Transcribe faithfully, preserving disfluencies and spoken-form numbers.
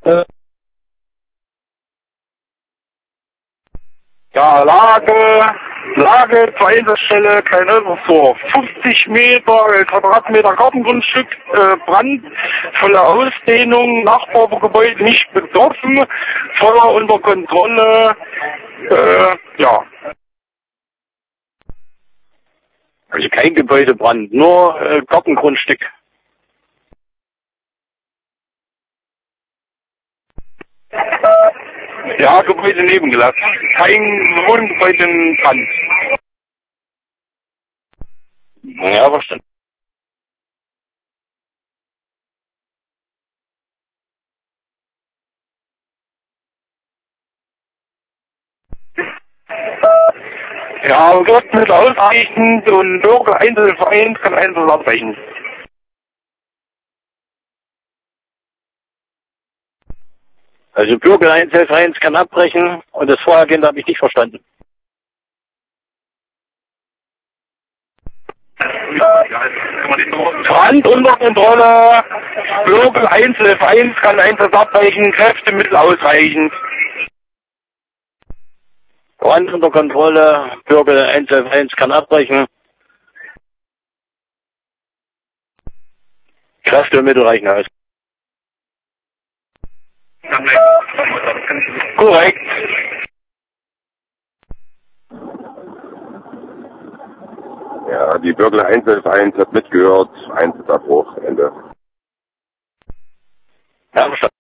Äh, Ja, Lage, Lage zur Einsatzstelle Kleinölversdorf. fünfzig Meter äh, Quadratmeter Gartengrundstück, äh, Brand, volle Ausdehnung, Nachbargebäude nicht betroffen, Feuer unter Kontrolle, äh, ja. Also kein Gebäudebrand, nur äh, Gartengrundstück. Ja, Gebäude nebengelassen. Kein Wohngebäude in Brand. Ja, verstanden. Ja, wird mit ausreichend und Bürger Einzelverein kann Einsatz abbrechen. Also Bürger Einzelvereins kann abbrechen und das Vorhergehen habe ich nicht verstanden. Brand unter Kontrolle, Bürger Einzelverein kann Einsatz abbrechen, Kräftemittel ausreichend. Brand unter Kontrolle, Bürger Einzelvereins kann abbrechen. Kräfte und Mittel reichen aus. Korrekt. Ja, die Bürger Einzelvereins hat mitgehört. Einsatzabbruch, Ende. Ja, verstanden.